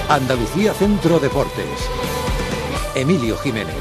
Andalucía Centro Deportes. Emilio Jiménez.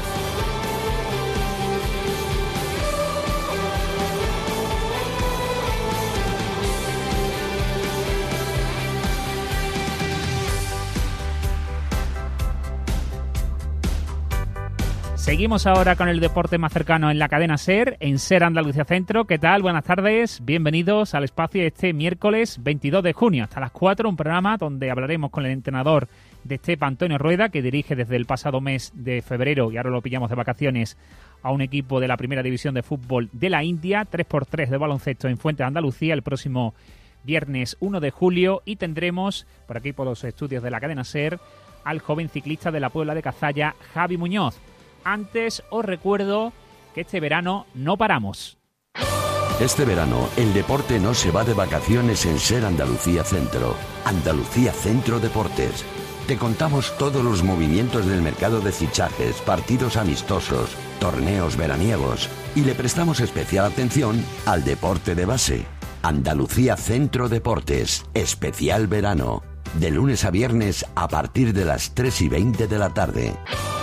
Seguimos ahora con el deporte más cercano en la cadena SER, en SER Andalucía Centro. ¿Qué tal? Buenas tardes, bienvenidos al espacio este miércoles 22 de junio, hasta las 4, un programa donde hablaremos con el entrenador de Estepa, Antonio Rueda, que dirige desde el pasado mes de febrero, y ahora lo pillamos de vacaciones, a un equipo de la primera división de fútbol de la India, 3x3 de baloncesto en Fuentes de Andalucía, el próximo viernes 1 de julio, y tendremos, por aquí por los estudios de la cadena SER, al joven ciclista de la Puebla de Cazalla, Javi Muñoz. Antes os recuerdo que este verano no paramos. Este verano el deporte no se va de vacaciones en SER Andalucía Centro. Andalucía Centro Deportes. Te contamos todos los movimientos del mercado de fichajes, partidos amistosos, torneos veraniegos y le prestamos especial atención al deporte de base. Andalucía Centro Deportes, especial verano. De lunes a viernes a partir de las 3:20 de la tarde.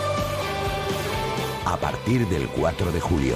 A partir del 4 de julio.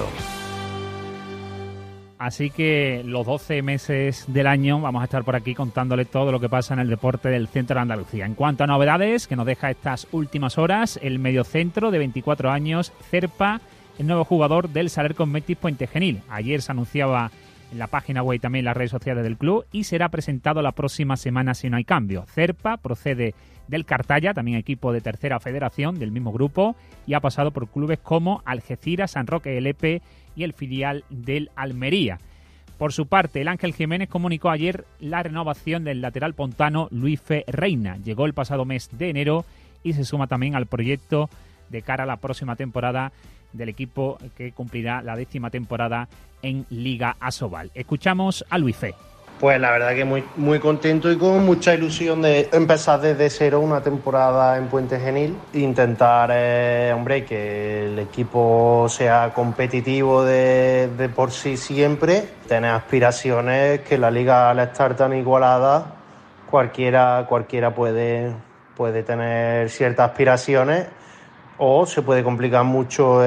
Así que los 12 meses del año vamos a estar por aquí contándole todo lo que pasa en el deporte del centro de Andalucía. En cuanto a novedades que nos deja estas últimas horas, el mediocentro de 24 años, Zerpa, el nuevo jugador del Salercom Metis Puente Genil. Ayer se anunciaba en la página web y también en las redes sociales del club y será presentado la próxima semana si no hay cambio. Zerpa procede del Cartaya, también equipo de tercera federación del mismo grupo, y ha pasado por clubes como Algeciras, San Roque de Lepe y el filial del Almería. Por su parte, el Ángel Jiménez comunicó ayer la renovación del lateral pontano Luis Fe Reina. Llegó el pasado mes de enero y se suma también al proyecto de cara a la próxima temporada del equipo que cumplirá la 10ª temporada en Liga Asobal. Escuchamos a Luis Fe. Pues la verdad que muy contento y con mucha ilusión de empezar desde cero una temporada en Puente Genil. Intentar, que el equipo sea competitivo de por sí siempre. Tener aspiraciones que la liga, al estar tan igualada, cualquiera puede tener ciertas aspiraciones o se puede complicar mucho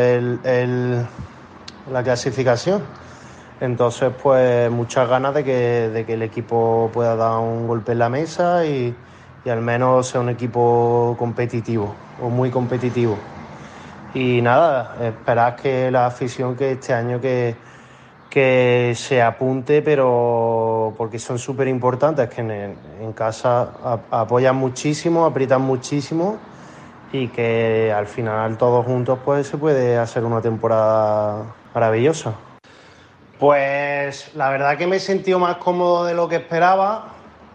la clasificación. Entonces, pues muchas ganas de que el equipo pueda dar un golpe en la mesa y al menos sea un equipo competitivo o muy competitivo. Y nada, esperar que la afición que este año que se apunte, pero porque son súper importantes, que en casa apoyan muchísimo, aprietan muchísimo y que al final todos juntos pues se puede hacer una temporada maravillosa. Pues la verdad que me he sentido más cómodo de lo que esperaba.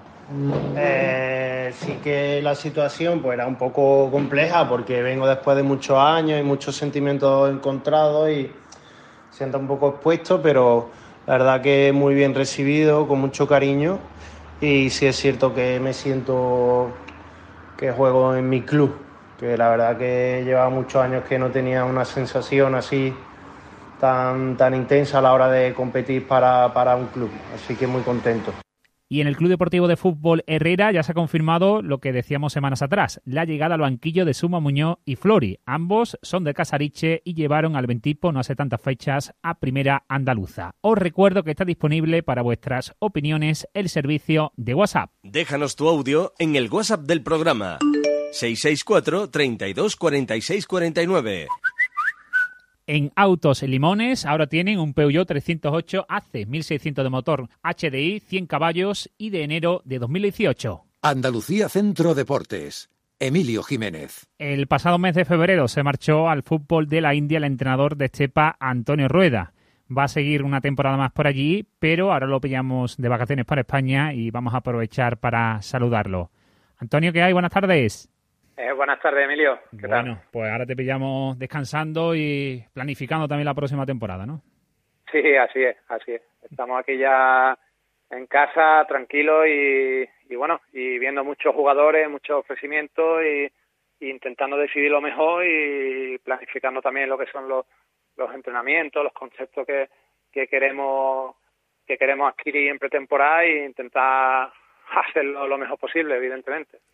Sí que la situación pues era un poco compleja porque vengo después de muchos años y muchos sentimientos encontrados y siento un poco expuesto, pero la verdad que muy bien recibido, con mucho cariño, y sí es cierto que me siento que juego en mi club, que la verdad que llevaba muchos años que no tenía una sensación así tan intensa a la hora de competir para un club, así que muy contento. Y en el Club Deportivo de Fútbol Herrera ya se ha confirmado lo que decíamos semanas atrás, la llegada al banquillo de Suma Muñoz y Flori. Ambos son de Casariche y llevaron al Bentipo no hace tantas fechas a Primera Andaluza. Os recuerdo que está disponible para vuestras opiniones el servicio de WhatsApp. Déjanos tu audio en el WhatsApp del programa 664 32 46 49. En Autos Limones ahora tienen un Peugeot 308 AC, 1600 de motor, HDI, 100 caballos y de enero de 2018. Andalucía Centro Deportes. Emilio Jiménez. El pasado mes de febrero se marchó al fútbol de la India el entrenador de Estepa, Antonio Rueda. Va a seguir una temporada más por allí, pero ahora lo pillamos de vacaciones para España y vamos a aprovechar para saludarlo. Antonio, ¿qué hay? Buenas tardes. Buenas tardes, Emilio. ¿Qué tal? Bueno, pues ahora te pillamos descansando y planificando también la próxima temporada, ¿no? Sí, así es. Estamos aquí ya en casa, tranquilos y bueno, y viendo muchos jugadores, muchos ofrecimientos y intentando decidir lo mejor y planificando también lo que son los entrenamientos, los conceptos que queremos adquirir en pretemporada e intentar hacerlo lo mejor posible, evidentemente.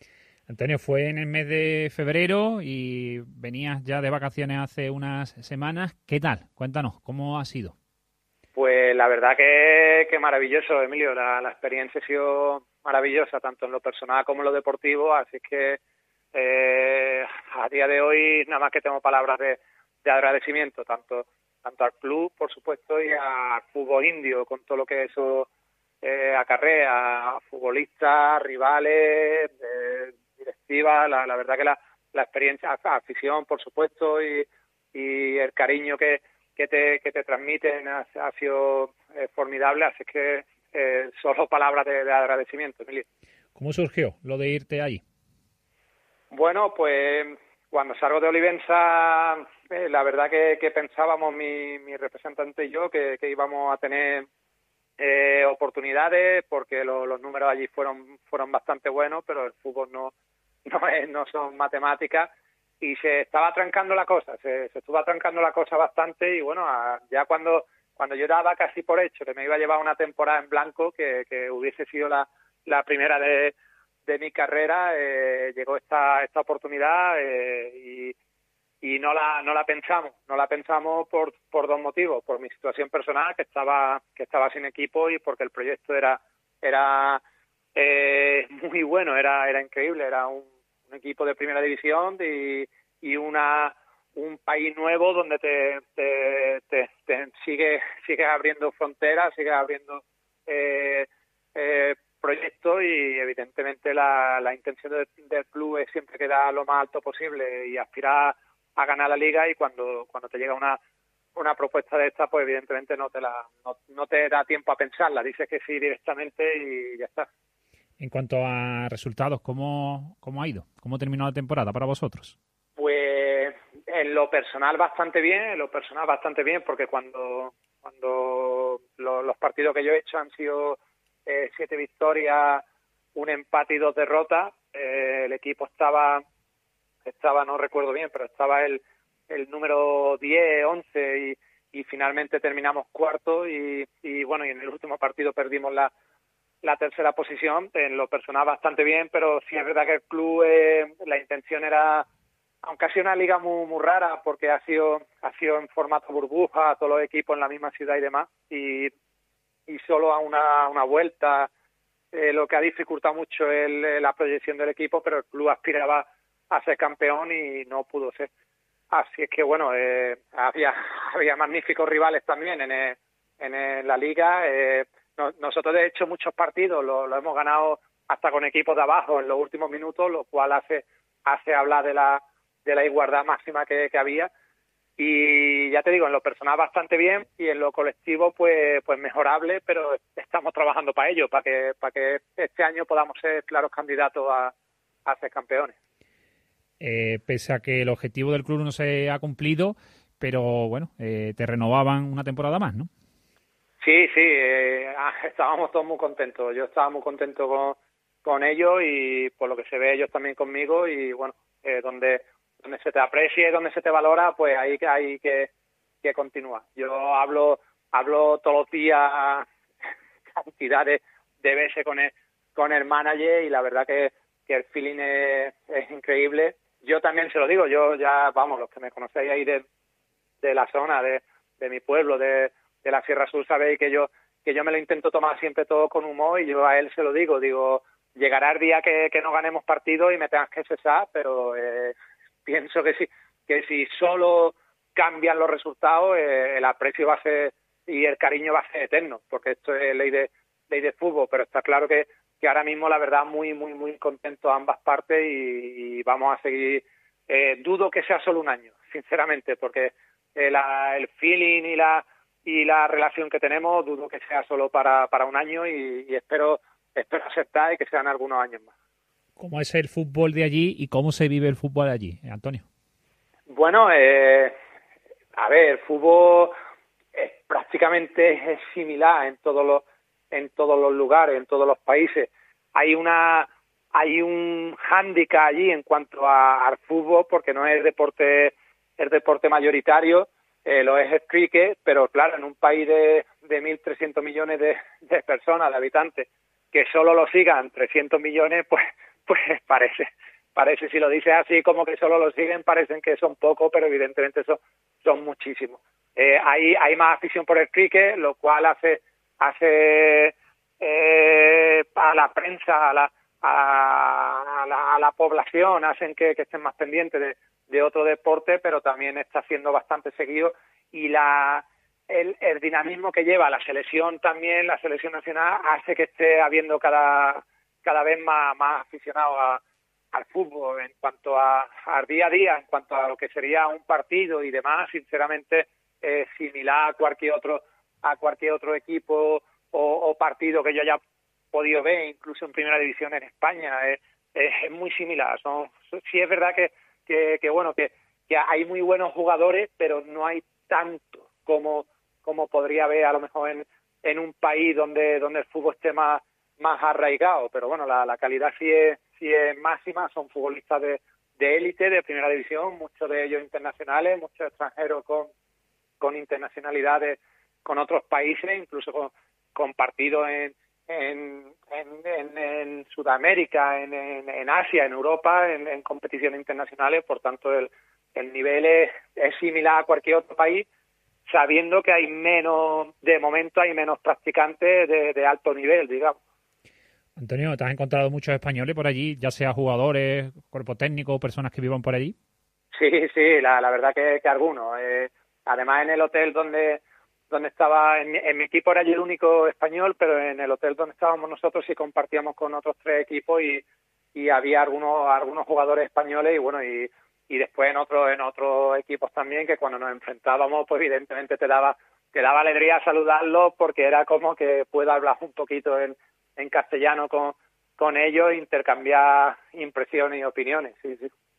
Antonio, fue en el mes de febrero y venías ya de vacaciones hace unas semanas. ¿Qué tal? Cuéntanos, ¿cómo ha sido? Pues la verdad que maravilloso, Emilio. La experiencia ha sido maravillosa, tanto en lo personal como en lo deportivo, así que a día de hoy nada más que tengo palabras de agradecimiento, tanto al club, por supuesto, y al fútbol indio, con todo lo que eso acarrea, a futbolistas, rivales, directiva. La verdad que la experiencia, afición, por supuesto, y el cariño que te transmiten ha sido formidable, así que solo palabras de agradecimiento, Emilio. ¿Cómo surgió lo de irte allí? Bueno, pues cuando salgo de Olivenza, la verdad que pensábamos mi representante y yo que íbamos a tener oportunidades, porque los números allí fueron bastante buenos, pero el fútbol no son matemáticas, y se estaba atrancando la cosa, se estuvo atrancando la cosa bastante, y bueno, ya cuando yo daba casi por hecho que me iba a llevar una temporada en blanco, que hubiese sido la primera de mi carrera, llegó esta oportunidad, y no la pensamos por dos motivos: por mi situación personal, que estaba sin equipo, y porque el proyecto era muy bueno, era increíble, era un equipo de primera división y un país nuevo donde te sigue abriendo fronteras, sigue abriendo proyectos, y evidentemente la intención del club es siempre quedar lo más alto posible y aspirar a ganar la liga, y cuando te llega una propuesta de esta, pues evidentemente no te da tiempo a pensarla, dices que sí directamente y ya está. En cuanto a resultados, ¿cómo ha ido? ¿Cómo terminó la temporada para vosotros? Pues en lo personal bastante bien, porque cuando los partidos que yo he hecho han sido 7 victorias, un empate y 2 derrotas. El equipo estaba, no recuerdo bien, pero estaba el número 10, 11 y finalmente terminamos cuarto, y bueno, y en el último partido perdimos la tercera posición. En lo personal bastante bien, pero sí es verdad que el club, la intención era, aunque ha sido una liga muy, muy rara, porque ha sido en formato burbuja, todos los equipos en la misma ciudad y demás, y solo a una vuelta, lo que ha dificultado mucho la proyección del equipo, pero el club aspiraba a ser campeón y no pudo ser. Así es que bueno, había magníficos rivales también en la liga. Nosotros de hecho muchos partidos lo hemos ganado hasta con equipos de abajo en los últimos minutos, lo cual hace hablar de la igualdad máxima que había. Y ya te digo, en lo personal bastante bien, y en lo colectivo pues mejorable, pero estamos trabajando para ello, para que este año podamos ser claros candidatos a ser campeones. Pese a que el objetivo del club no se ha cumplido, pero bueno, te renovaban una temporada más, ¿no? Sí, estábamos todos muy contentos. Yo estaba muy contento con ellos, y por lo que se ve ellos también conmigo, y bueno, donde se te aprecie, donde se te valora, pues ahí hay que continuar. Yo hablo todos los días cantidad de veces con el manager, y la verdad que el feeling es increíble. Yo también se lo digo, yo ya, vamos, los que me conocéis ahí de la zona, de mi pueblo, de la Sierra Sur, sabéis que yo me lo intento tomar siempre todo con humor, y yo a él se lo digo, llegará el día que no ganemos partido y me tengas que cesar, pero pienso que si solo cambian los resultados, el aprecio va a ser, y el cariño va a ser eterno, porque esto es ley de fútbol. Pero está claro que ahora mismo, la verdad, muy, muy, muy contento ambas partes, y vamos a seguir. Dudo que sea solo un año, sinceramente, porque el feeling y la relación que tenemos, dudo que sea solo para un año, y espero aceptar y que sean algunos años más. ¿Cómo es el fútbol de allí y cómo se vive el fútbol de allí, Antonio? Bueno, a ver, el fútbol prácticamente es similar en todos los lugares, en todos los países. Hay un hándicap allí en cuanto al fútbol, porque no es el deporte mayoritario, lo es el cricket, pero claro, en un país de 1.300 millones de personas, de habitantes, que solo lo sigan 300 millones, pues parece, si lo dices así como que solo lo siguen, parecen que son pocos, pero evidentemente son muchísimos. Hay más afición por el cricket, lo cual hace a la prensa, a la población, hacen que estén más pendientes de otro deporte, pero también está siendo bastante seguido, y el dinamismo que lleva la selección también, la selección nacional, hace que esté habiendo cada vez más aficionados al fútbol. En cuanto al día a día, en cuanto a lo que sería un partido y demás, sinceramente similar a cualquier otro equipo o partido que yo haya podido ver, incluso en primera división en España, es muy similar. Sí es verdad que bueno, que hay muy buenos jugadores, pero no hay tanto como podría haber a lo mejor en un país donde el fútbol esté más arraigado. Pero bueno, la calidad sí es máxima. Son futbolistas de élite, de primera división, muchos de ellos internacionales, muchos extranjeros con internacionalidades con otros países, incluso con partidos en Sudamérica, en Asia, en Europa, en competiciones internacionales. Por tanto, el nivel es similar a cualquier otro país, sabiendo que de momento hay menos practicantes de alto nivel, digamos. Antonio, ¿te has encontrado muchos españoles por allí, ya sea jugadores, cuerpo técnico o personas que vivan por allí? Sí, la verdad que algunos. Además, en el hotel donde estaba, en mi equipo era yo el único español, pero en el hotel donde estábamos nosotros sí compartíamos con otros 3 equipos y había algunos jugadores españoles, y bueno, y después en otros equipos también, que cuando nos enfrentábamos, pues evidentemente te daba alegría saludarlos, porque era como que puedo hablar un poquito en castellano con ellos, intercambiar impresiones y opiniones. Sí.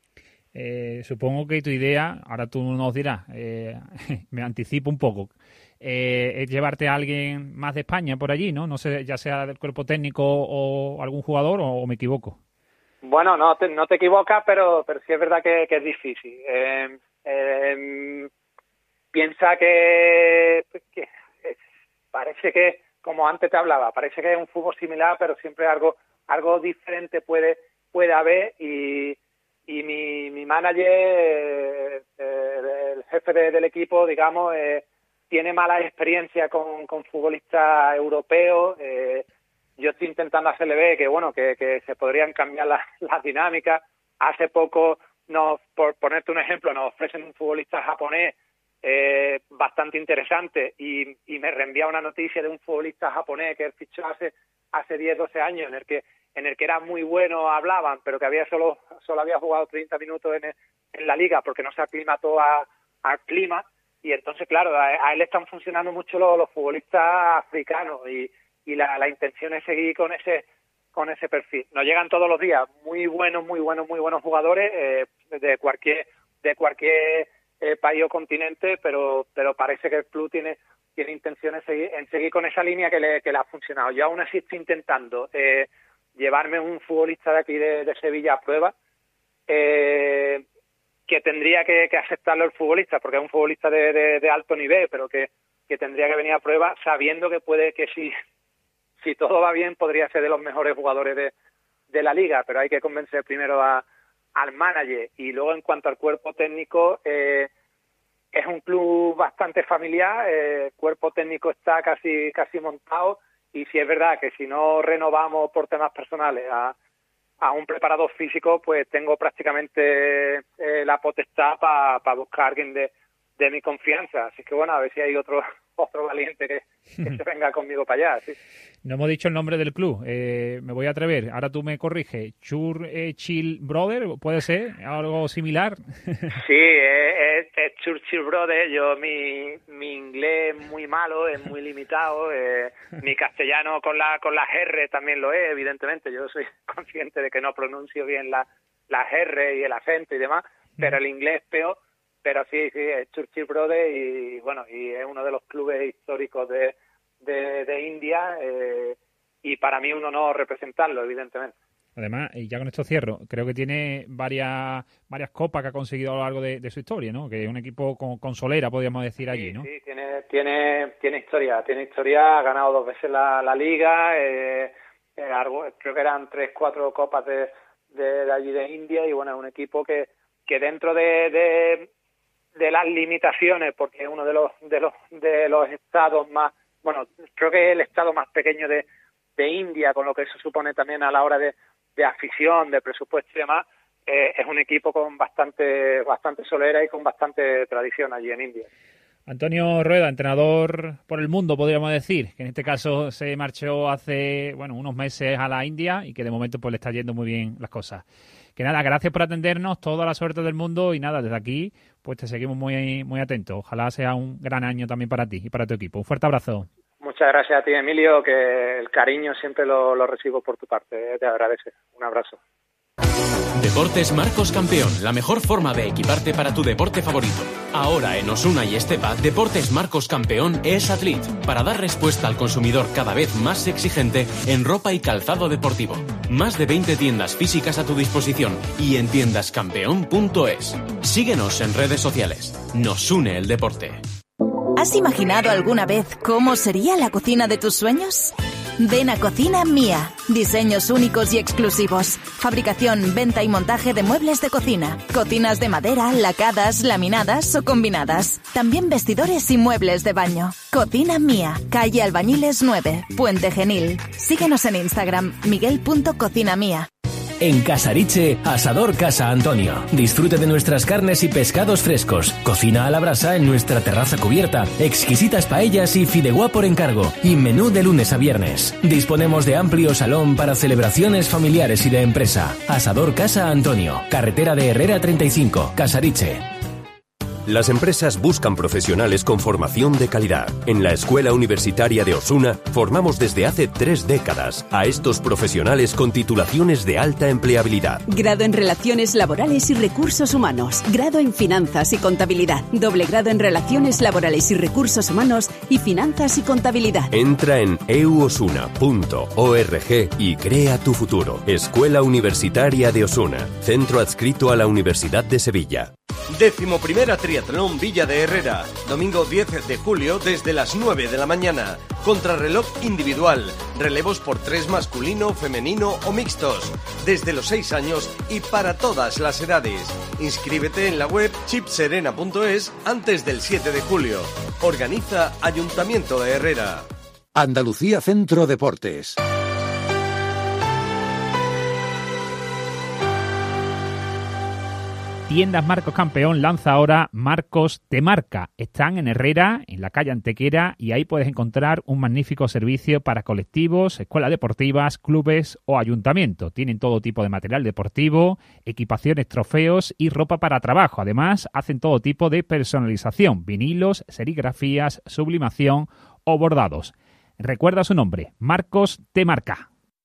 Supongo que tu idea, ahora tú nos dirás, me anticipo un poco, es llevarte a alguien más de España por allí, ¿no? No sé, ya sea del cuerpo técnico o algún jugador, o me equivoco. Bueno, no te equivocas, pero sí es verdad que es difícil. Piensa que parece que, como antes te hablaba, parece que es un fútbol similar, pero siempre algo diferente puede haber, y mi manager, el jefe del equipo, digamos, tiene mala experiencia con futbolistas europeos. Yo estoy intentando hacerle ver que bueno, que se podrían cambiar las dinámicas. Hace poco, por ponerte un ejemplo, nos ofrecen un futbolista japonés bastante interesante, y me reenvía una noticia de un futbolista japonés que él fichó hace 10, 12 años, en el que era muy bueno, hablaban, pero que solo había jugado 30 minutos en la liga porque no se aclimató al clima. Y entonces, claro, a él le están funcionando mucho los futbolistas africanos, y la intención es seguir con ese perfil. Nos llegan todos los días muy buenos jugadores de cualquier país o continente, pero parece que el club tiene intenciones en seguir con esa línea que le ha funcionado. Yo aún así estoy intentando llevarme un futbolista de aquí de Sevilla a prueba, que tendría que aceptarlo el futbolista, porque es un futbolista de alto nivel, pero que tendría que venir a prueba, sabiendo que si todo va bien, podría ser de los mejores jugadores de la liga. Pero hay que convencer primero al manager. Y luego, en cuanto al cuerpo técnico, es un club bastante familiar. El cuerpo técnico está casi montado, y sí es verdad que si no renovamos por temas personales a un preparador físico, pues tengo prácticamente la potestad para buscar a alguien de mi confianza. Así que bueno, a ver si hay otro valiente que se venga conmigo para allá. Sí. No hemos dicho el nombre del club, me voy a atrever, ahora tú me corriges. Churchill Brothers, ¿puede ser algo similar? Sí, es Churchill Brothers. Yo mi inglés es muy malo, es muy limitado, mi castellano con las R también lo es, evidentemente. Yo soy consciente de que no pronuncio bien las R y el acento y demás, pero el inglés es peor. Pero sí, es Churchill Brothers, y bueno, y es uno de los clubes históricos de India, y para mí un honor representarlo, evidentemente. Además, y ya con esto cierro, creo que tiene varias copas que ha conseguido a lo largo de su historia, ¿no? Que es un equipo con solera, podríamos decir, allí, ¿no? Sí, tiene historia, ha ganado 2 veces la liga, creo que eran 3, 4 copas de de allí de India, y bueno, es un equipo que dentro de las limitaciones, porque es uno de los estados más, bueno, creo que es el estado más pequeño de India, con lo que eso supone también a la hora de afición, de presupuesto y demás, es un equipo con bastante solera y con bastante tradición allí en India. Antonio Rueda, entrenador por el mundo, podríamos decir, que en este caso se marchó hace unos meses a la India y que de momento pues le está yendo muy bien las cosas. Que nada, gracias por atendernos, toda la suerte del mundo, y nada, desde aquí pues te seguimos muy, muy atentos. Ojalá sea un gran año también para ti y para tu equipo. Un fuerte abrazo. Muchas gracias a ti, Emilio, que el cariño siempre lo recibo por tu parte, te agradece. Un abrazo. Deportes Marcos Campeón, la mejor forma de equiparte para tu deporte favorito. Ahora en Osuna y Estepa, Deportes Marcos Campeón es Athlete, para dar respuesta al consumidor cada vez más exigente en ropa y calzado deportivo. Más de 20 tiendas físicas a tu disposición y en tiendascampeón.es. Síguenos en redes sociales. Nos une el deporte. ¿Has imaginado alguna vez cómo sería la cocina de tus sueños? Ven a Cocina Mía. Diseños únicos y exclusivos. Fabricación, venta y montaje de muebles de cocina. Cocinas de madera, lacadas, laminadas o combinadas. También vestidores y muebles de baño. Cocina Mía. Calle Albañiles 9, Puente Genil. Síguenos en Instagram, miguel.cocinamía. En Casariche, Asador Casa Antonio. Disfrute de nuestras carnes y pescados frescos. Cocina a la brasa en nuestra terraza cubierta. Exquisitas paellas y fideuá por encargo. Y menú de lunes a viernes. Disponemos de amplio salón para celebraciones familiares y de empresa. Asador Casa Antonio. Carretera de Herrera 35, Casariche. Las empresas buscan profesionales con formación de calidad. En la Escuela Universitaria de Osuna formamos desde hace 3 décadas a estos profesionales con titulaciones de alta empleabilidad. Grado en Relaciones Laborales y Recursos Humanos. Grado en Finanzas y Contabilidad. Doble grado en Relaciones Laborales y Recursos Humanos y Finanzas y Contabilidad. Entra en euosuna.org y crea tu futuro. Escuela Universitaria de Osuna. Centro adscrito a la Universidad de Sevilla. 11ª Triatlón Villa de Herrera, domingo 10 de julio desde las 9 de la mañana. Contrarreloj individual, relevos por 3 masculino, femenino o mixtos, desde los 6 años y para todas las edades. Inscríbete en la web chipserena.es antes del 7 de julio. Organiza Ayuntamiento de Herrera. Andalucía Centro Deportes. Tiendas Marcos Campeón lanza ahora Marcos Te Marca. Están en Herrera, en la calle Antequera, y ahí puedes encontrar un magnífico servicio para colectivos, escuelas deportivas, clubes o ayuntamientos. Tienen todo tipo de material deportivo, equipaciones, trofeos y ropa para trabajo. Además, hacen todo tipo de personalización, vinilos, serigrafías, sublimación o bordados. Recuerda su nombre, Marcos Te Marca.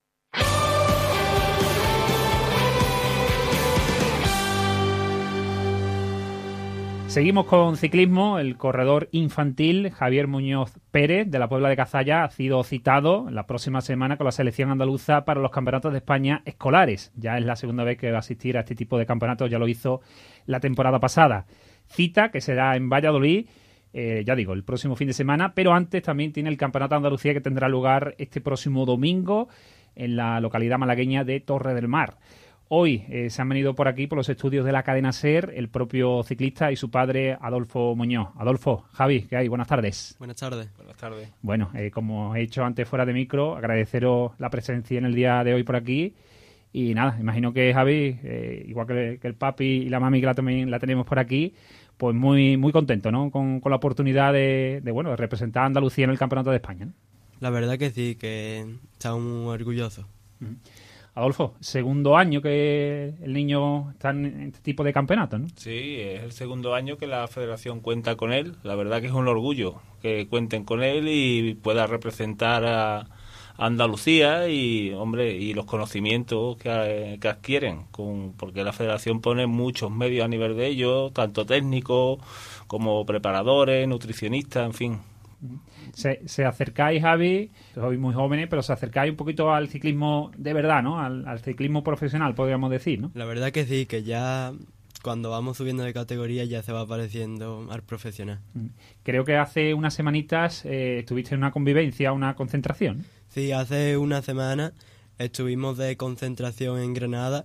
Seguimos con ciclismo. El corredor infantil Javier Muñoz Pérez, de la Puebla de Cazalla, ha sido citado la próxima semana con la selección andaluza para los campeonatos de España escolares. Ya es la segunda vez que va a asistir a este tipo de campeonatos, ya lo hizo la temporada pasada. Cita que será en Valladolid, ya digo, el próximo fin de semana, pero antes también tiene el Campeonato de Andalucía que tendrá lugar este próximo domingo en la localidad malagueña de Torre del Mar. Hoy se han venido por aquí, por los estudios de la cadena SER, el propio ciclista y su padre, Adolfo Muñoz. Adolfo, Javi, ¿qué hay? Buenas tardes. Buenas tardes. Buenas tardes. Bueno, como he dicho antes fuera de micro, agradeceros la presencia en el día de hoy por aquí. Y nada, imagino que Javi, igual que el papi y la mami que también la tenemos por aquí, pues muy muy contento, ¿no? Con la oportunidad de representar a Andalucía en el Campeonato de España, ¿no? La verdad que sí, que estamos muy orgullosos. Adolfo, segundo año que el niño está en este tipo de campeonatos, ¿no? Sí, es el segundo año que la federación cuenta con él. La verdad que es un orgullo que cuenten con él y pueda representar a Andalucía y, hombre, y los conocimientos que adquieren, porque la federación pone muchos medios a nivel de ellos, tanto técnicos como preparadores, nutricionistas, en fin. Se acercáis, Javi, sois muy jóvenes, pero se acercáis un poquito al ciclismo de verdad, ¿no? Al ciclismo profesional, podríamos decir, ¿no? La verdad que sí, que ya cuando vamos subiendo de categoría ya se va pareciendo al profesional. Creo que hace unas semanitas estuviste en una convivencia, una concentración. Sí, hace una semana estuvimos de concentración en Granada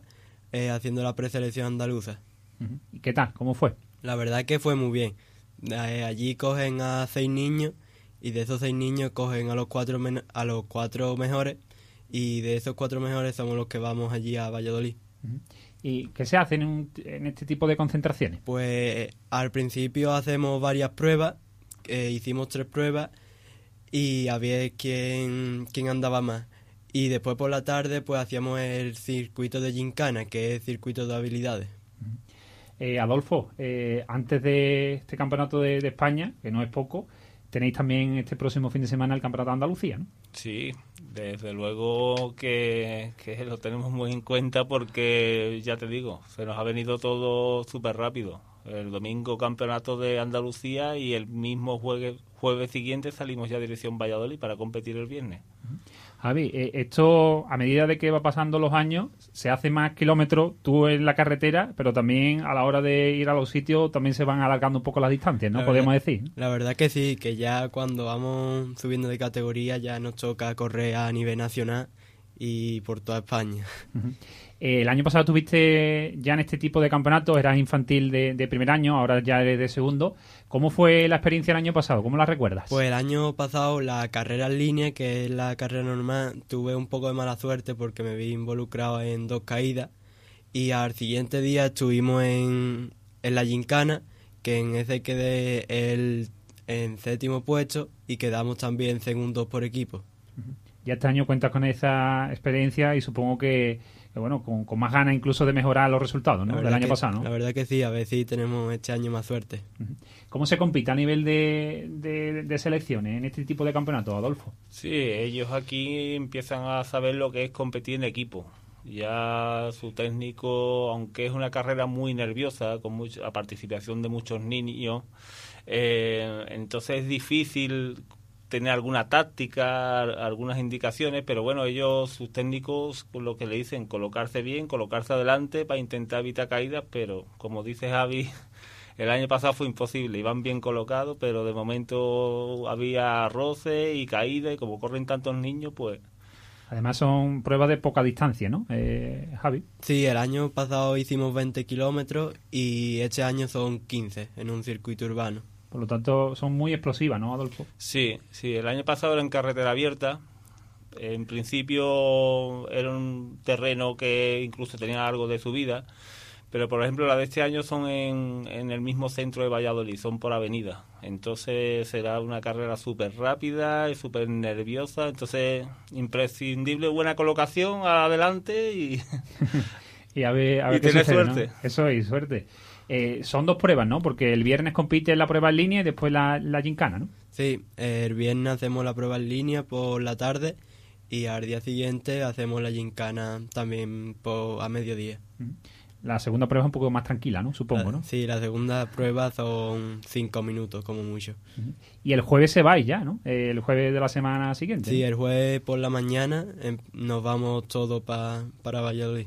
haciendo la preselección andaluza. ¿Y qué tal? ¿Cómo fue? La verdad es que fue muy bien. Allí cogen a 6 niños y de esos 6 niños cogen a los 4 mejores y de esos 4 mejores somos los que vamos allí a Valladolid. ¿Y qué se hace en este tipo de concentraciones? Pues al principio hacemos varias pruebas, hicimos 3 pruebas y a ver quién andaba más. Y después por la tarde pues hacíamos el circuito de gincana, que es circuito de habilidades. Adolfo, antes de este campeonato de España, que no es poco, tenéis también este próximo fin de semana el campeonato de Andalucía, ¿no? Sí, desde luego que lo tenemos muy en cuenta porque, ya te digo, se nos ha venido todo súper rápido. El domingo campeonato de Andalucía y el mismo jueves siguiente salimos ya a dirección Valladolid para competir el viernes. Javi, esto a medida de que va pasando los años se hace más kilómetros tú en la carretera, pero también a la hora de ir a los sitios también se van alargando un poco las distancias, ¿no? Podemos decir. La verdad que sí, que ya cuando vamos subiendo de categoría ya nos toca correr a nivel nacional y por toda España. El año pasado tuviste ya en este tipo de campeonatos, eras infantil de primer año, ahora ya eres de segundo. ¿Cómo fue la experiencia el año pasado? ¿Cómo la recuerdas? Pues el año pasado la carrera en línea, que es la carrera normal, tuve un poco de mala suerte porque me vi involucrado en 2 caídas y al siguiente día estuvimos en la gincana, que en ese quedé en 7º puesto y quedamos también segundos por equipo. Ya este año cuentas con esa experiencia y supongo que bueno, con más ganas incluso de mejorar los resultados, ¿no? Del año pasado, ¿no? La verdad que sí, a ver si tenemos este año más suerte. ¿Cómo se compite a nivel de selecciones en este tipo de campeonatos, Adolfo? Sí, ellos aquí empiezan a saber lo que es competir en equipo. Ya su técnico, aunque es una carrera muy nerviosa, con mucha participación de muchos niños, entonces es difícil tener alguna táctica, algunas indicaciones, pero bueno, sus técnicos, lo que le dicen, colocarse bien, colocarse adelante para intentar evitar caídas, pero como dice Javi, el año pasado fue imposible, iban bien colocados, pero de momento había roce y caídas, y como corren tantos niños, pues... Además son pruebas de poca distancia, ¿no, Javi? Sí, el año pasado hicimos 20 kilómetros y este año son 15 en un circuito urbano. Por lo tanto, son muy explosivas, ¿no, Adolfo? Sí, el año pasado era en carretera abierta. En principio era un terreno que incluso tenía algo de subida, pero por ejemplo la de este año son en el mismo centro de Valladolid, son por avenida. Entonces será una carrera súper rápida y súper nerviosa, entonces imprescindible buena colocación adelante y... y a ver qué sucede, suerte, ¿no? Eso es, suerte. Son 2 pruebas, ¿no? Porque el viernes compite en la prueba en línea y después la gincana, ¿no? Sí, el viernes hacemos la prueba en línea por la tarde y al día siguiente hacemos la gincana también a mediodía. La segunda prueba es un poco más tranquila, ¿no? Supongo, ¿no? Sí, la segunda prueba son 5 minutos como mucho. Y el jueves se va ya, ¿no? El jueves de la semana siguiente. Sí, el jueves por la mañana nos vamos todos para Valladolid.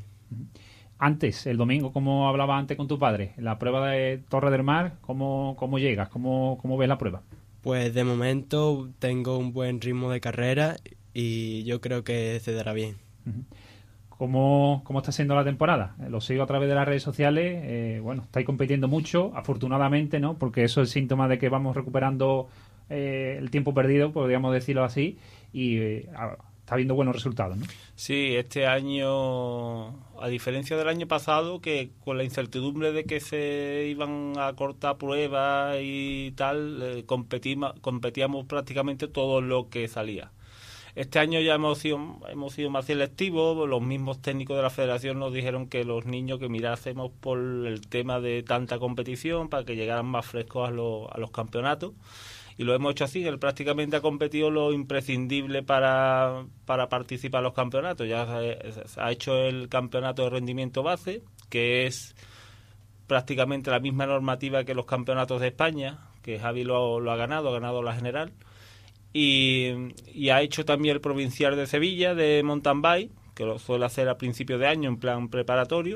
Antes, el domingo, como hablaba antes con tu padre, la prueba de Torre del Mar, ¿cómo llegas? ¿Cómo ves la prueba? Pues de momento tengo un buen ritmo de carrera y yo creo que se dará bien. ¿Cómo está siendo la temporada? Lo sigo a través de las redes sociales. Estáis compitiendo mucho, afortunadamente, ¿no? Porque eso es síntoma de que vamos recuperando el tiempo perdido, podríamos decirlo así, y está habiendo buenos resultados, ¿no? Sí, este año, a diferencia del año pasado, que con la incertidumbre de que se iban a cortar pruebas y tal, competíamos prácticamente todo lo que salía. Este año ya hemos sido más selectivos. Los mismos técnicos de la federación nos dijeron que los niños que mirásemos por el tema de tanta competición para que llegaran más frescos a los campeonatos. Y lo hemos hecho así. Él prácticamente ha competido lo imprescindible para participar en los campeonatos. Ya se ha hecho el campeonato de rendimiento base, que es prácticamente la misma normativa que los campeonatos de España, que Javi lo ha ganado la general. Y ha hecho también el provincial de Sevilla de mountain bike, que lo suele hacer a principios de año en plan preparatorio,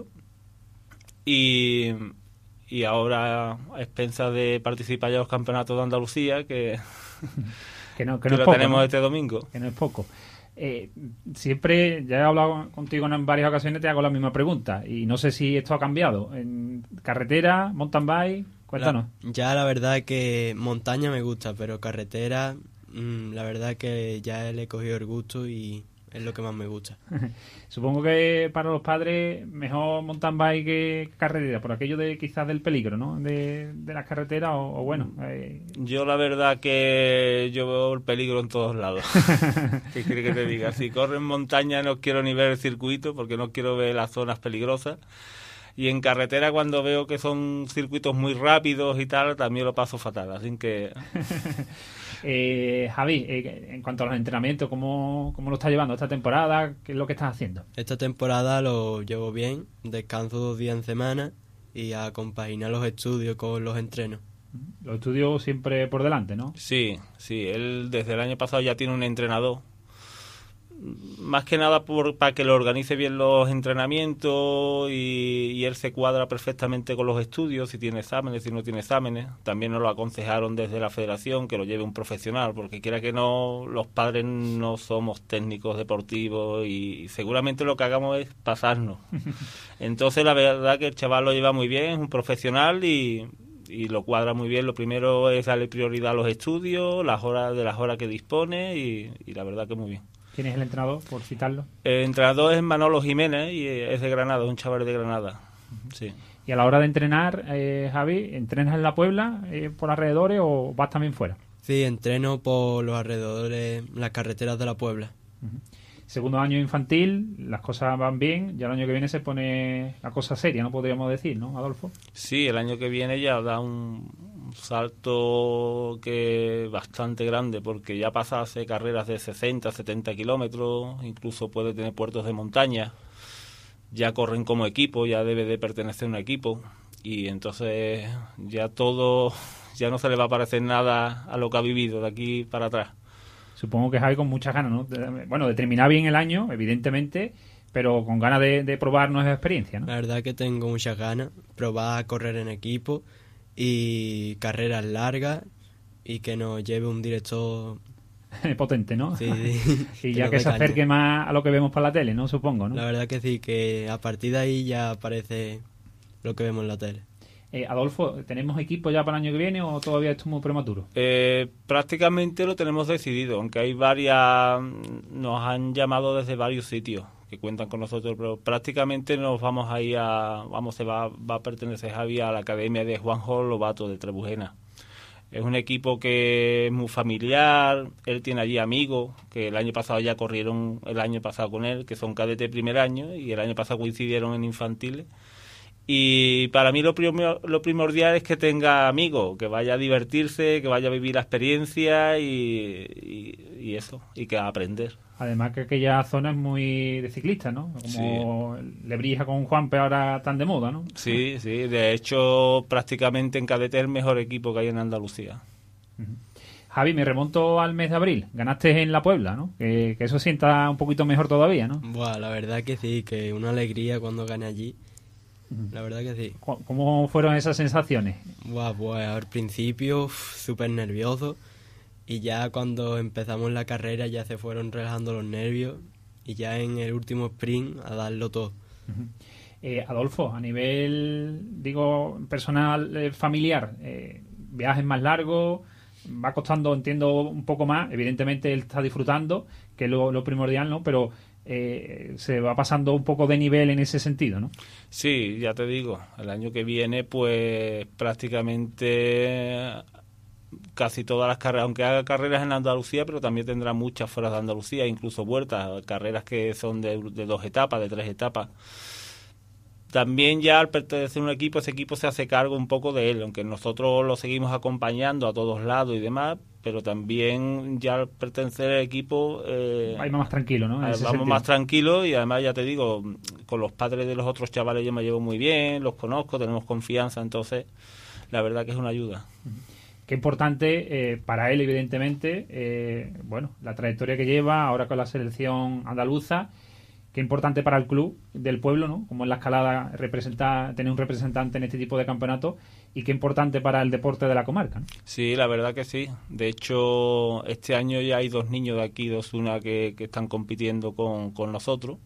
y ahora a expensas de participar ya en los campeonatos de Andalucía, que no lo es poco, tenemos, ¿no? Este domingo. Que no es poco. Siempre, ya he hablado contigo en varias ocasiones, te hago la misma pregunta y no sé si esto ha cambiado. ¿En carretera, mountain bike? Cuéntanos. Ya la verdad que montaña me gusta, pero carretera, la verdad que ya le he cogido el gusto y es lo que más me gusta. Supongo que para los padres mejor mountain bike que carretera, por aquello de quizás del peligro, ¿no? De las carreteras o bueno. Yo la verdad que yo veo el peligro en todos lados. ¿Qué quiere que te diga? Si corro en montaña no quiero ni ver el circuito porque no quiero ver las zonas peligrosas. Y en carretera cuando veo que son circuitos muy rápidos y tal, también lo paso fatal. Así que... Javi, en cuanto a los entrenamientos, ¿cómo lo estás llevando esta temporada? ¿Qué es lo que estás haciendo? Esta temporada lo llevo bien, descanso 2 días en semana y a compaginar los estudios con los entrenos. Los estudios siempre por delante, ¿no? Sí, él desde el año pasado ya tiene un entrenador. Más que nada para que lo organice bien los entrenamientos y él se cuadra perfectamente con los estudios, si tiene exámenes, si no tiene exámenes. También nos lo aconsejaron desde la federación que lo lleve un profesional, porque quiera que no, los padres no somos técnicos deportivos y seguramente lo que hagamos es pasarnos. Entonces la verdad que el chaval lo lleva muy bien, es un profesional y lo cuadra muy bien. Lo primero es darle prioridad a los estudios, las horas que dispone y la verdad que muy bien. ¿Quién es el entrenador, por citarlo? El entrenador es Manolo Jiménez y es de Granada, un chaval de Granada. Sí. Y a la hora de entrenar, Javi, ¿entrenas en la Puebla, por alrededores o vas también fuera? Sí, entreno por los alrededores, las carreteras de la Puebla. Segundo año infantil, las cosas van bien, ya el año que viene se pone la cosa seria, ¿no? Podríamos decir, ¿no, Adolfo? Sí, el año que viene ya da un salto que bastante grande, porque ya pasa a hacer carreras de 60, 70 kilómetros, incluso puede tener puertos de montaña, ya corren como equipo, ya debe de pertenecer a un equipo, y entonces ya todo, ya no se le va a parecer nada a lo que ha vivido de aquí para atrás. Supongo que Javi con muchas ganas, ¿no? Bueno, de terminar bien el año, evidentemente, pero con ganas de probar nuevas experiencias, ¿no? La verdad que tengo muchas ganas, probar a correr en equipo y carreras largas y que nos lleve un director potente, ¿no? Sí. Y ya que se acerque más a lo que vemos por la tele, ¿no? Supongo, ¿no? La verdad que sí, que a partir de ahí ya aparece lo que vemos en la tele. Adolfo, ¿tenemos equipo ya para el año que viene o todavía esto es muy prematuro? Prácticamente lo tenemos decidido, aunque hay varias, nos han llamado desde varios sitios que cuentan con nosotros, pero prácticamente nos vamos a ir va a pertenecer Javi a la academia de Juanjo Lobato de Trebujena. Es un equipo que es muy familiar, él tiene allí amigos que el año pasado ya corrieron el año pasado con él, que son cadete primer año y el año pasado coincidieron en infantiles. Y para mí lo primordial es que tenga amigos, que vaya a divertirse, que vaya a vivir la experiencia y eso, y que a aprender. Además que aquella zona es muy de ciclistas, ¿no? Como sí. Lebrija con Juanpe ahora tan de moda, ¿no? Sí, de hecho prácticamente en cadete es el mejor equipo que hay en Andalucía. Javi, me remonto al mes de abril, ganaste en La Puebla, ¿no? Que eso sienta un poquito mejor todavía, ¿no? Buah, la verdad que sí, que una alegría cuando gané allí. La verdad que sí. ¿Cómo fueron esas sensaciones? Buah, pues al principio súper nervioso y ya cuando empezamos la carrera ya se fueron relajando los nervios y ya en el último sprint a darlo todo. Adolfo, a nivel, personal, familiar, viajes más largos, va costando, entiendo, un poco más, evidentemente él está disfrutando, que es lo primordial, ¿no? Pero se va pasando un poco de nivel en ese sentido, ¿no? Sí, ya te digo, el año que viene pues prácticamente casi todas las carreras, aunque haga carreras en Andalucía, pero también tendrá muchas fuera de Andalucía, incluso vueltas, carreras que son de 2 etapas, de 3 etapas. También ya al pertenecer a un equipo, ese equipo se hace cargo un poco de él, aunque nosotros lo seguimos acompañando a todos lados y demás, pero también ya al pertenecer al equipo... Ahí más tranquilo, ¿no? Vamos más tranquilos y además ya te digo, con los padres de los otros chavales yo me llevo muy bien, los conozco, tenemos confianza, entonces la verdad que es una ayuda. Qué importante para él, evidentemente, la trayectoria que lleva ahora con la selección andaluza, qué importante para el club del pueblo, ¿no? Como en la escalada tener un representante en este tipo de campeonatos, y qué importante para el deporte de la comarca, ¿no? Sí, la verdad que sí. De hecho, este año ya hay 2 niños de aquí de Osuna que están compitiendo con nosotros.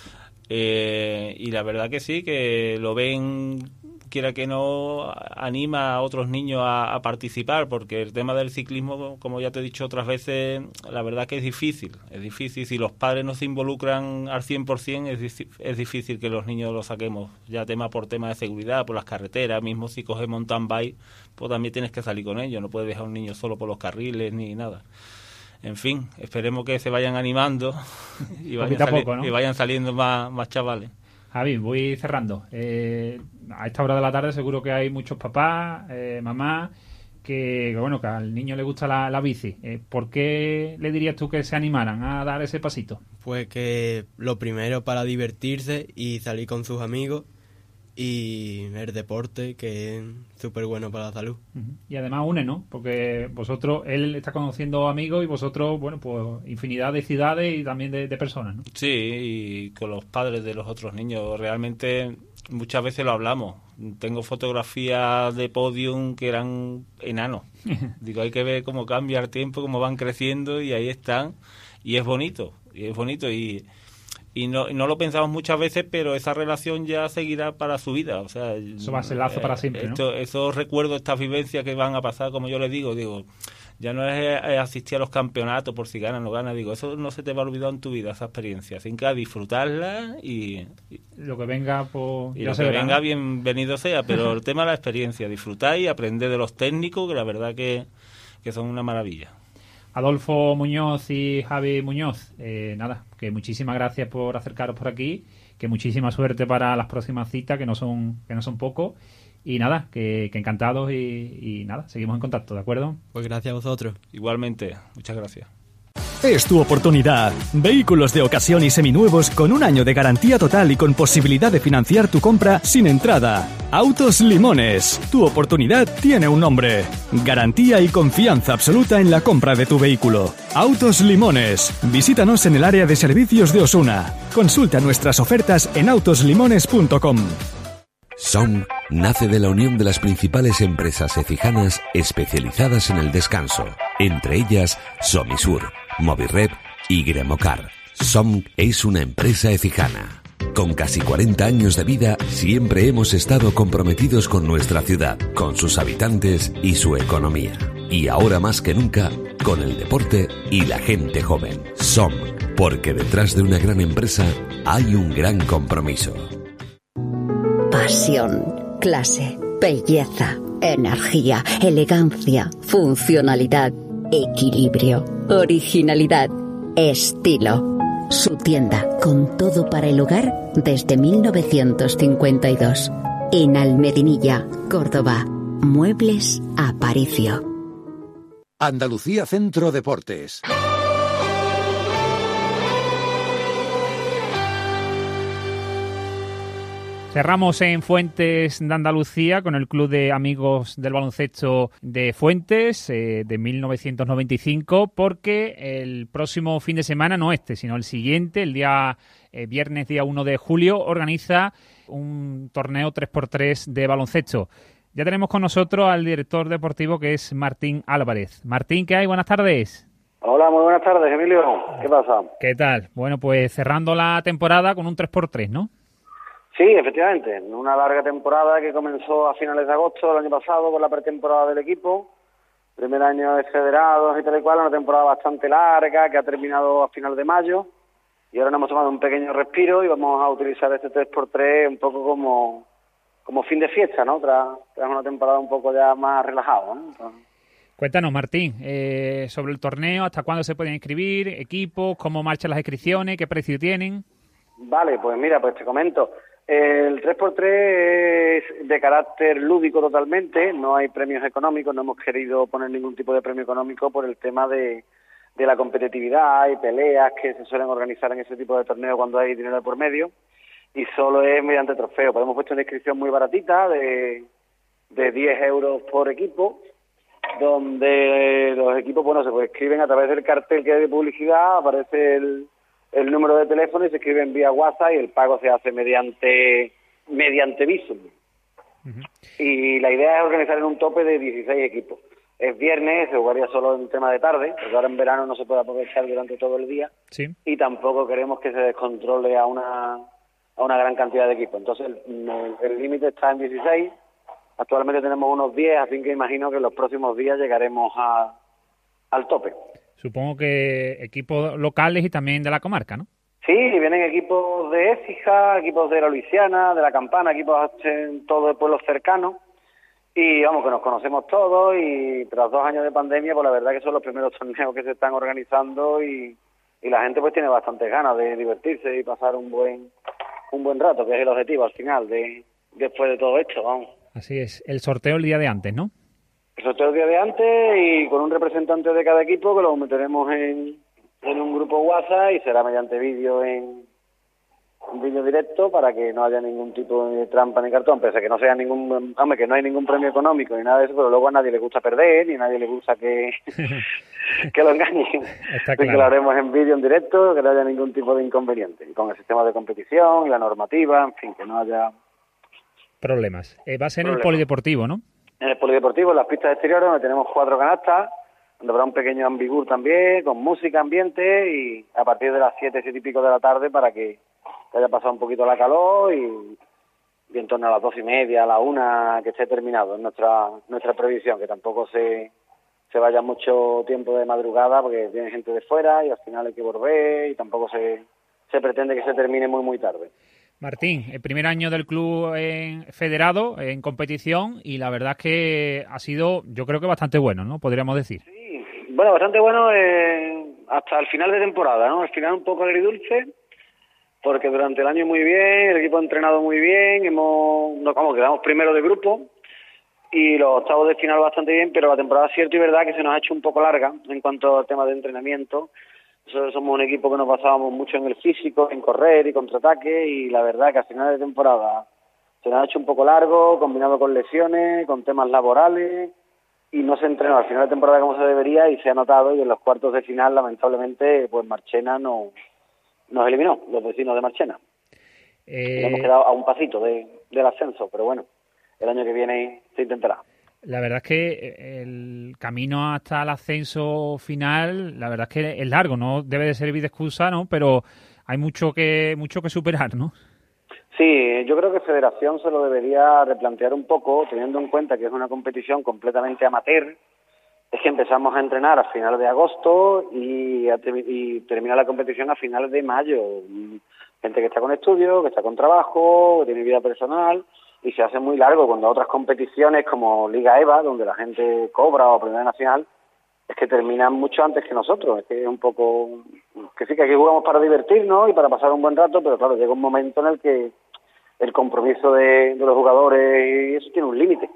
Y la verdad que sí, que lo ven, quiera que no, anima a otros niños a participar, porque el tema del ciclismo, como ya te he dicho otras veces, la verdad que es difícil. Si los padres no se involucran al 100%, es difícil que los niños los saquemos, ya tema por tema de seguridad, por las carreteras. Mismo si coges mountain bike, pues también tienes que salir con ellos, no puedes dejar a un niño solo por los carriles ni nada. En fin, esperemos que se vayan animando y vayan saliendo más chavales. Javi, voy cerrando. A esta hora de la tarde seguro que hay muchos papás, mamás, que al niño le gusta la bici. ¿Por qué le dirías tú que se animaran a dar ese pasito? Pues que lo primero, para divertirse y salir con sus amigos, y el deporte, que es súper bueno para la salud. Y además une, ¿no? Porque él está conociendo amigos y vosotros, pues infinidad de ciudades y también de personas, ¿no? Sí, y con los padres de los otros niños. Realmente muchas veces lo hablamos. Tengo fotografías de podium que eran enanos. Digo, hay que ver cómo cambia el tiempo, cómo van creciendo, y ahí están. Y es bonito. Y no lo pensamos muchas veces, pero esa relación ya seguirá para su vida. O sea, eso va a ser lazo para siempre, ¿no? Esos recuerdos, estas vivencias que van a pasar, como yo les digo, ya no es asistir a los campeonatos por si ganan o no ganan. Eso no se te va a olvidar en tu vida, esa experiencia. Así que a disfrutarla y lo que venga, pues, y lo que venga, bienvenido sea. Pero el tema de la experiencia, disfrutar y aprender de los técnicos, que la verdad que son una maravilla. Adolfo Muñoz y Javi Muñoz, que muchísimas gracias por acercaros por aquí, que muchísima suerte para las próximas citas, que no son poco, y que encantados y seguimos en contacto, ¿de acuerdo? Pues gracias a vosotros. Igualmente, muchas gracias. Es tu oportunidad. Vehículos de ocasión y seminuevos con 1 año de garantía total y con posibilidad de financiar tu compra sin entrada. Autos Limones. Tu oportunidad tiene un nombre. Garantía y confianza absoluta en la compra de tu vehículo. Autos Limones. Visítanos en el área de servicios de Osuna. Consulta nuestras ofertas en autoslimones.com. SOM nace de la unión de las principales empresas efijanas especializadas en el descanso, entre ellas Somisur, Movirrep y Gremocar. SOM es una empresa ecijana. Con casi 40 años de vida, siempre hemos estado comprometidos con nuestra ciudad, con sus habitantes y su economía. Y ahora más que nunca, con el deporte y la gente joven. SOM, porque detrás de una gran empresa hay un gran compromiso. Pasión, clase, belleza, energía, elegancia, funcionalidad, equilibrio, originalidad, estilo. Su tienda con todo para el hogar desde 1952. En Almedinilla, Córdoba. Muebles Aparicio. Andalucía Centro Deportes. Cerramos en Fuentes de Andalucía con el Club de Amigos del Baloncesto de Fuentes de 1995, porque el próximo fin de semana, no sino el siguiente, el día viernes, día 1 de julio, organiza un torneo 3x3 de baloncesto. Ya tenemos con nosotros al director deportivo, que es Martín Álvarez. Martín, ¿qué hay? Buenas tardes. Hola, muy buenas tardes, Emilio. ¿Qué pasa? ¿Qué tal? Bueno, pues cerrando la temporada con un 3x3, ¿no? Sí, efectivamente, una larga temporada que comenzó a finales de agosto del año pasado con la pretemporada del equipo, primer año de federados y tal y cual, una temporada bastante larga que ha terminado a final de mayo, y ahora nos hemos tomado un pequeño respiro y vamos a utilizar este 3x3 un poco como fin de fiesta, ¿no? Tras una temporada un poco ya más relajada, ¿no? Entonces... Cuéntanos, Martín, sobre el torneo, ¿hasta cuándo se pueden inscribir, equipos, cómo marchan las inscripciones, qué precio tienen? Vale, pues mira, pues te comento. El 3x3 es de carácter lúdico totalmente, no hay premios económicos, no hemos querido poner ningún tipo de premio económico por el tema de la competitividad y peleas que se suelen organizar en ese tipo de torneos cuando hay dinero por medio, y solo es mediante trofeo. Pues hemos puesto una inscripción muy baratita de 10 euros por equipo, donde los equipos, se inscriben a través del cartel que hay de publicidad, aparece el número de teléfono y se escriben vía WhatsApp y el pago se hace mediante Bizum. Y la idea es organizar en un tope de 16 equipos. Es viernes, se jugaría solo en tema de tarde, porque ahora en verano no se puede aprovechar durante todo el día. Sí. Y tampoco queremos que se descontrole a una gran cantidad de equipos. Entonces el límite está en 16. Actualmente tenemos unos 10, así que imagino que en los próximos días llegaremos al tope. Supongo que equipos locales y también de la comarca, ¿no? Sí, vienen equipos de Écija, equipos de la Luisiana, de la Campana, equipos en todos de pueblos cercanos. Y vamos, que nos conocemos todos y tras 2 años de pandemia, pues la verdad que son los primeros torneos que se están organizando y la gente pues tiene bastantes ganas de divertirse y pasar un buen rato, que es el objetivo al final, después de todo esto, vamos. Así es, el sorteo el día de antes, ¿no? El sorteo el día de antes y con un representante de cada equipo que lo meteremos en un grupo WhatsApp y será mediante vídeo un vídeo directo para que no haya ningún tipo de trampa ni cartón, pese a que no sea que no hay ningún premio económico ni nada de eso, pero luego a nadie le gusta perder ni a nadie le gusta que lo engañen. Está claro. Que lo haremos en vídeo, en directo, que no haya ningún tipo de inconveniente. Y con el sistema de competición y la normativa, en fin, que no haya problemas. Va a ser en el polideportivo, ¿no? En el polideportivo, en las pistas exteriores, donde tenemos 4 canastas, donde habrá un pequeño ambigur también, con música, ambiente, y a partir de las 7 y pico de la tarde para que haya pasado un poquito la calor y en torno a las 2:30, a la 1, que esté terminado. Es nuestra previsión, que tampoco se vaya mucho tiempo de madrugada porque viene gente de fuera y al final hay que volver y tampoco se pretende que se termine muy tarde. Martín, el primer año del club federado en competición y la verdad es que ha sido, yo creo que bastante bueno, ¿no? Podríamos decir. Sí, bueno, bastante bueno hasta el final de temporada, ¿no? Al final un poco agridulce, porque durante el año muy bien, el equipo ha entrenado muy bien, quedamos primero de grupo y los octavos de final bastante bien, pero la temporada, cierto y verdad, que se nos ha hecho un poco larga en cuanto al tema de entrenamiento. Nosotros somos un equipo que nos basábamos mucho en el físico, en correr y contraataque, y la verdad que a final de temporada se nos ha hecho un poco largo, combinado con lesiones, con temas laborales, y no se entrenó al final de temporada como se debería, y se ha notado, y en los cuartos de final, lamentablemente, pues Marchena nos eliminó, los vecinos de Marchena. Hemos quedado a un pasito del ascenso, pero bueno, el año que viene se intentará. La verdad es que el camino hasta el ascenso final, la verdad es que es largo, no debe de servir de excusa, ¿no? Pero hay mucho que superar, ¿no? Sí, yo creo que Federación se lo debería replantear un poco, teniendo en cuenta que es una competición completamente amateur. Es que empezamos a entrenar a finales de agosto y termina la competición a finales de mayo. Gente que está con estudios, que está con trabajo, que tiene vida personal, y se hace muy largo cuando otras competiciones como Liga EVA, donde la gente cobra, o Primera Nacional, es que terminan mucho antes que nosotros. Es que es un poco... que sí, que aquí jugamos para divertirnos y para pasar un buen rato, pero claro, llega un momento en el que el compromiso de los jugadores y eso tiene un límite.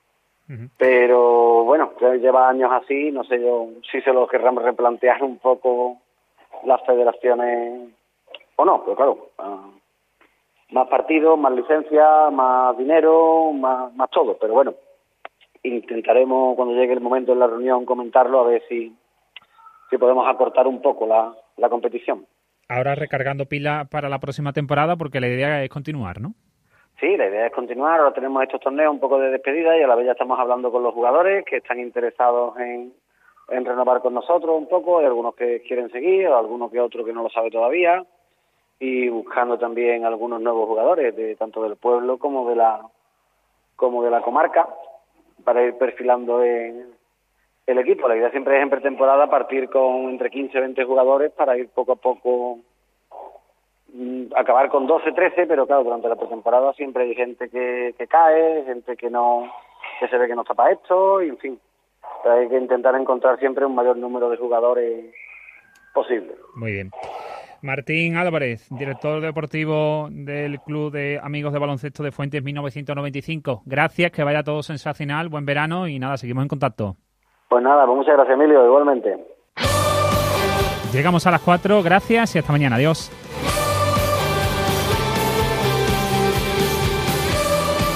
Pero bueno, ya lleva años así, no sé yo si se lo querrán replantear un poco las federaciones o no, pero claro, más partidos, más licencias, más dinero, más todo, pero bueno, intentaremos cuando llegue el momento en la reunión comentarlo a ver si podemos acortar un poco la competición. Ahora recargando pilas para la próxima temporada porque la idea es continuar, ¿no? Sí, la idea es continuar. Ahora tenemos estos torneos un poco de despedida y a la vez ya estamos hablando con los jugadores que están interesados en renovar con nosotros un poco. Hay algunos que quieren seguir, algunos que otro que no lo sabe todavía, y buscando también algunos nuevos jugadores tanto del pueblo como de la comarca para ir perfilando el equipo. La idea siempre es en pretemporada partir con entre 15 y 20 jugadores para ir poco a poco acabar con 12, 13, pero claro, durante la pretemporada siempre hay gente que cae, gente que se ve que no está para esto, y en fin, hay que intentar encontrar siempre un mayor número de jugadores posible. Muy bien. Martín Álvarez, director deportivo del Club de Amigos de Baloncesto de Fuentes 1995. Gracias, que vaya todo sensacional, buen verano y nada, seguimos en contacto. Pues nada, pues muchas gracias, Emilio, igualmente. Llegamos a las 4, gracias y hasta mañana, adiós.